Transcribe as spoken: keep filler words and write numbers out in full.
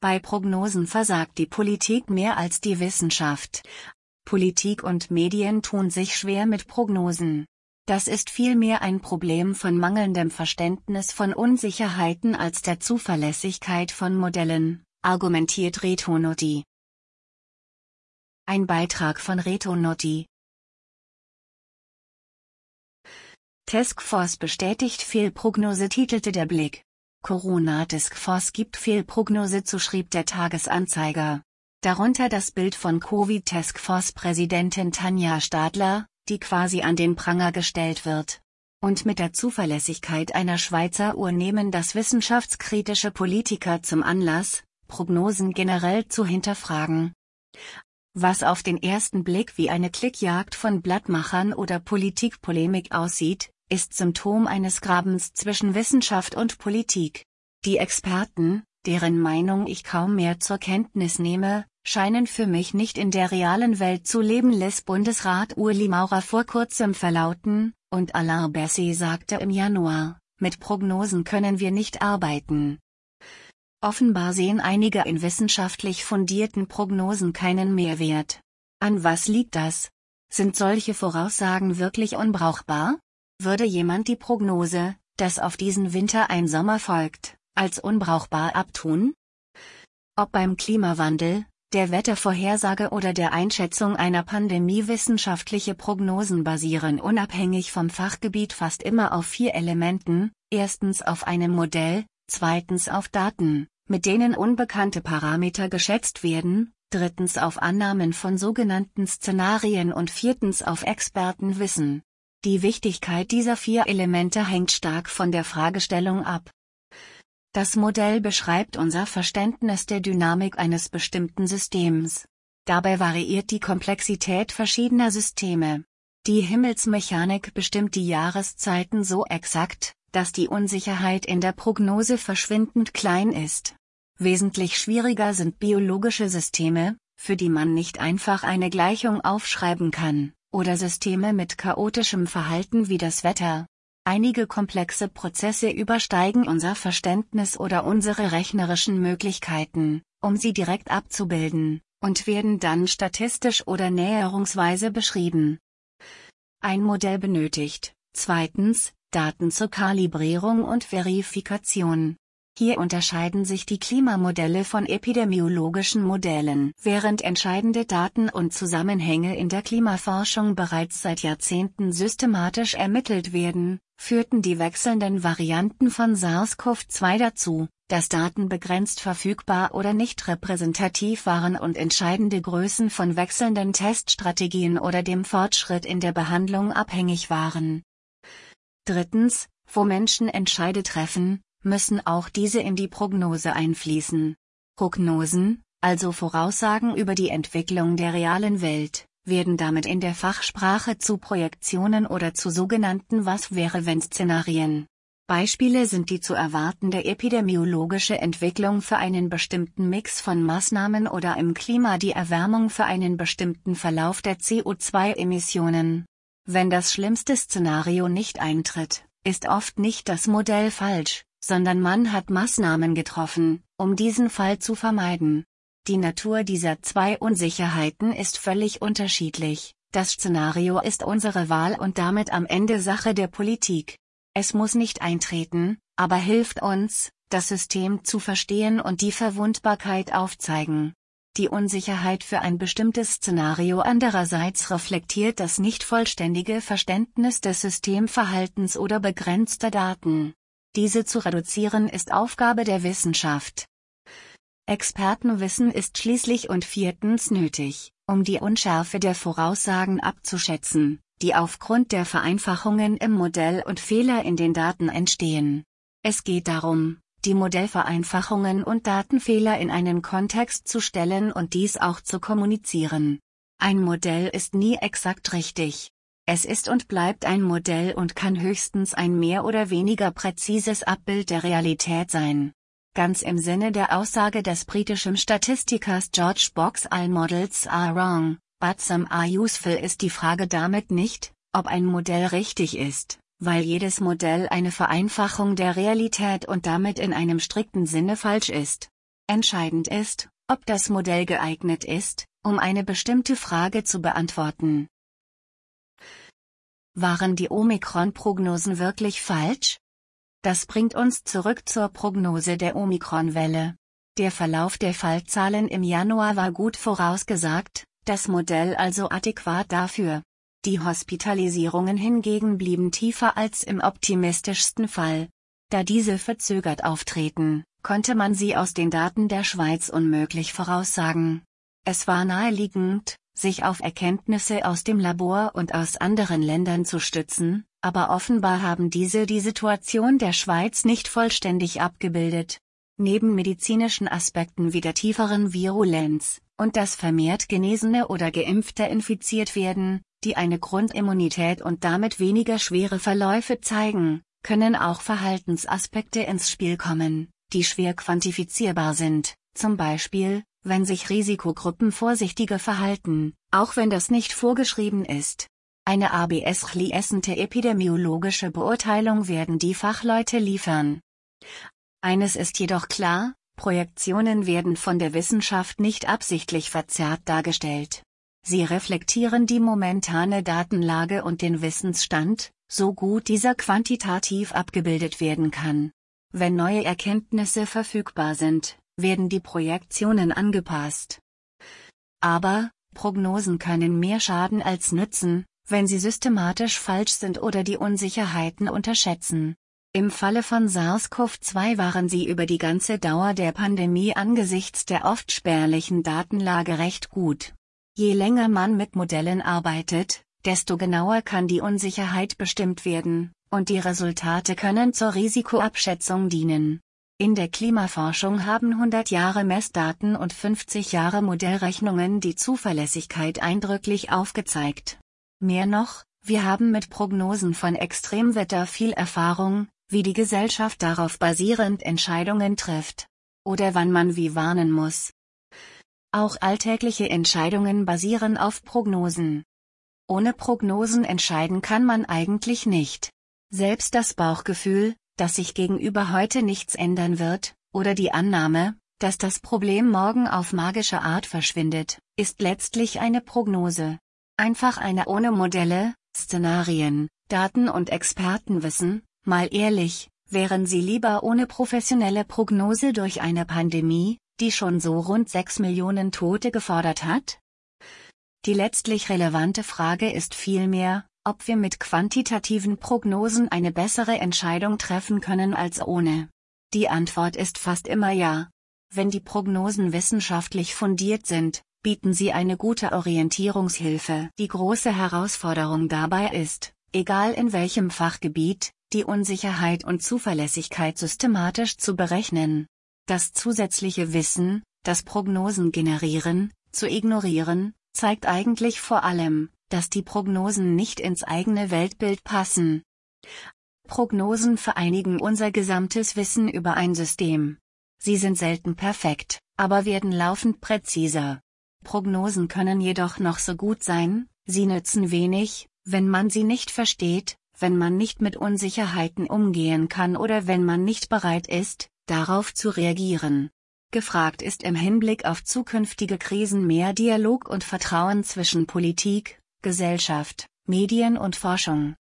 Bei Prognosen versagt die Politik mehr als die Wissenschaft. Politik und Medien tun sich schwer mit Prognosen. Das ist vielmehr ein Problem von mangelndem Verständnis von Unsicherheiten als der Zuverlässigkeit von Modellen, argumentiert Reto Notti. Ein Beitrag von Reto Notti. Taskforce bestätigt Fehlprognose, titelte der Blick. Corona-Taskforce gibt Fehlprognose zu, schrieb der Tagesanzeiger. Darunter das Bild von Covid-Taskforce-Präsidentin Tanja Stadler, die quasi an den Pranger gestellt wird. Und mit der Zuverlässigkeit einer Schweizer Uhr nehmen das wissenschaftskritische Politiker zum Anlass, Prognosen generell zu hinterfragen. Was auf den ersten Blick wie eine Klickjagd von Blattmachern oder Politikpolemik aussieht, ist Symptom eines Grabens zwischen Wissenschaft und Politik. Die Experten, deren Meinung ich kaum mehr zur Kenntnis nehme, scheinen für mich nicht in der realen Welt zu leben, lässt Bundesrat Ueli Maurer vor kurzem verlauten, und Alain Berset sagte im Januar, mit Prognosen können wir nicht arbeiten. Offenbar sehen einige in wissenschaftlich fundierten Prognosen keinen Mehrwert. An was liegt das? Sind solche Voraussagen wirklich unbrauchbar? Würde jemand die Prognose, dass auf diesen Winter ein Sommer folgt, als unbrauchbar abtun? Ob beim Klimawandel, der Wettervorhersage oder der Einschätzung einer Pandemie, wissenschaftliche Prognosen basieren unabhängig vom Fachgebiet fast immer auf vier Elementen: erstens auf einem Modell, zweitens auf Daten, mit denen unbekannte Parameter geschätzt werden, drittens auf Annahmen von sogenannten Szenarien und viertens auf Expertenwissen. Die Wichtigkeit dieser vier Elemente hängt stark von der Fragestellung ab. Das Modell beschreibt unser Verständnis der Dynamik eines bestimmten Systems. Dabei variiert die Komplexität verschiedener Systeme. Die Himmelsmechanik bestimmt die Jahreszeiten so exakt, dass die Unsicherheit in der Prognose verschwindend klein ist. Wesentlich schwieriger sind biologische Systeme, für die man nicht einfach eine Gleichung aufschreiben kann, oder Systeme mit chaotischem Verhalten wie das Wetter. Einige komplexe Prozesse übersteigen unser Verständnis oder unsere rechnerischen Möglichkeiten, um sie direkt abzubilden, und werden dann statistisch oder näherungsweise beschrieben. Ein Modell benötigt, zweitens, Daten zur Kalibrierung und Verifikation. Hier unterscheiden sich die Klimamodelle von epidemiologischen Modellen. Während entscheidende Daten und Zusammenhänge in der Klimaforschung bereits seit Jahrzehnten systematisch ermittelt werden, führten die wechselnden Varianten von SARS-CoV zwei dazu, dass Daten begrenzt verfügbar oder nicht repräsentativ waren und entscheidende Größen von wechselnden Teststrategien oder dem Fortschritt in der Behandlung abhängig waren. Drittens, wo Menschen Entscheide treffen, müssen auch diese in die Prognose einfließen. Prognosen, also Voraussagen über die Entwicklung der realen Welt, werden damit in der Fachsprache zu Projektionen oder zu sogenannten Was-wäre-wenn-Szenarien. Beispiele sind die zu erwartende epidemiologische Entwicklung für einen bestimmten Mix von Maßnahmen oder im Klima die Erwärmung für einen bestimmten Verlauf der C O zwei Emissionen. Wenn das schlimmste Szenario nicht eintritt, ist oft nicht das Modell falsch, sondern man hat Maßnahmen getroffen, um diesen Fall zu vermeiden. Die Natur dieser zwei Unsicherheiten ist völlig unterschiedlich. Das Szenario ist unsere Wahl und damit am Ende Sache der Politik. Es muss nicht eintreten, aber hilft uns, das System zu verstehen und die Verwundbarkeit aufzeigen. Die Unsicherheit für ein bestimmtes Szenario andererseits reflektiert das nicht vollständige Verständnis des Systemverhaltens oder begrenzter Daten. Diese zu reduzieren ist Aufgabe der Wissenschaft. Expertenwissen ist schließlich und viertens nötig, um die Unschärfe der Voraussagen abzuschätzen, die aufgrund der Vereinfachungen im Modell und Fehler in den Daten entstehen. Es geht darum, die Modellvereinfachungen und Datenfehler in einen Kontext zu stellen und dies auch zu kommunizieren. Ein Modell ist nie exakt richtig. Es ist und bleibt ein Modell und kann höchstens ein mehr oder weniger präzises Abbild der Realität sein. Ganz im Sinne der Aussage des britischen Statistikers George Box: All models are wrong, but some are useful, ist die Frage damit nicht, ob ein Modell richtig ist, weil jedes Modell eine Vereinfachung der Realität und damit in einem strikten Sinne falsch ist. Entscheidend ist, ob das Modell geeignet ist, um eine bestimmte Frage zu beantworten. Waren die Omikron-Prognosen wirklich falsch? Das bringt uns zurück zur Prognose der Omikron-Welle. Der Verlauf der Fallzahlen im Januar war gut vorausgesagt, das Modell also adäquat dafür. Die Hospitalisierungen hingegen blieben tiefer als im optimistischsten Fall. Da diese verzögert auftreten, konnte man sie aus den Daten der Schweiz unmöglich voraussagen. Es war naheliegend, sich auf Erkenntnisse aus dem Labor und aus anderen Ländern zu stützen, aber offenbar haben diese die Situation der Schweiz nicht vollständig abgebildet. Neben medizinischen Aspekten wie der tieferen Virulenz und das vermehrt Genesene oder Geimpfte infiziert werden, die eine Grundimmunität und damit weniger schwere Verläufe zeigen, können auch Verhaltensaspekte ins Spiel kommen, die schwer quantifizierbar sind, zum Beispiel, wenn sich Risikogruppen vorsichtiger verhalten, auch wenn das nicht vorgeschrieben ist. Eine abschließende epidemiologische Beurteilung werden die Fachleute liefern. Eines ist jedoch klar, Projektionen werden von der Wissenschaft nicht absichtlich verzerrt dargestellt. Sie reflektieren die momentane Datenlage und den Wissensstand, so gut dieser quantitativ abgebildet werden kann. Wenn neue Erkenntnisse verfügbar sind, werden die Projektionen angepasst. Aber, Prognosen können mehr schaden als nützen, wenn sie systematisch falsch sind oder die Unsicherheiten unterschätzen. Im Falle von SARS-CoV zwei waren sie über die ganze Dauer der Pandemie angesichts der oft spärlichen Datenlage recht gut. Je länger man mit Modellen arbeitet, desto genauer kann die Unsicherheit bestimmt werden, und die Resultate können zur Risikoabschätzung dienen. In der Klimaforschung haben hundert Jahre Messdaten und fünfzig Jahre Modellrechnungen die Zuverlässigkeit eindrücklich aufgezeigt. Mehr noch, wir haben mit Prognosen von Extremwetter viel Erfahrung, wie die Gesellschaft darauf basierend Entscheidungen trifft. Oder wann man wie warnen muss. Auch alltägliche Entscheidungen basieren auf Prognosen. Ohne Prognosen entscheiden kann man eigentlich nicht. Selbst das Bauchgefühl, dass sich gegenüber heute nichts ändern wird, oder die Annahme, dass das Problem morgen auf magische Art verschwindet, ist letztlich eine Prognose. Einfach eine ohne Modelle, Szenarien, Daten und Expertenwissen. Mal ehrlich, wären Sie lieber ohne professionelle Prognose durch eine Pandemie, die schon so rund sechs Millionen Tote gefordert hat? Die letztlich relevante Frage ist vielmehr, ob wir mit quantitativen Prognosen eine bessere Entscheidung treffen können als ohne. Die Antwort ist fast immer ja. Wenn die Prognosen wissenschaftlich fundiert sind, bieten sie eine gute Orientierungshilfe. Die große Herausforderung dabei ist, egal in welchem Fachgebiet, die Unsicherheit und Zuverlässigkeit systematisch zu berechnen. Das zusätzliche Wissen, das Prognosen generieren, zu ignorieren, zeigt eigentlich vor allem, dass die Prognosen nicht ins eigene Weltbild passen. Prognosen vereinigen unser gesamtes Wissen über ein System. Sie sind selten perfekt, aber werden laufend präziser. Prognosen können jedoch noch so gut sein, sie nützen wenig, wenn man sie nicht versteht, wenn man nicht mit Unsicherheiten umgehen kann oder wenn man nicht bereit ist, darauf zu reagieren. Gefragt ist im Hinblick auf zukünftige Krisen mehr Dialog und Vertrauen zwischen Politik, Gesellschaft, Medien und Forschung.